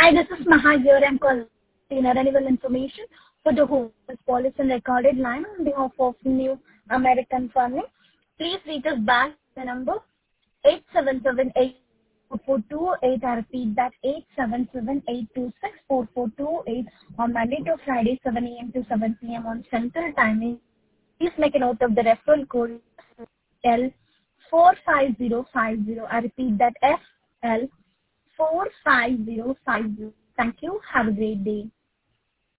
Hi, this is Maha here. I'm calling renewable information for the whole policy and recorded line on behalf of New American Funding. Please reach us back the number 877-84428. I repeat that 877-826-4428 on Monday to Friday 7 a.m. to 7 p.m. on Central Timing. Please make a note of the referral code L45050. I repeat that FL45050. Thank you. Have a great day.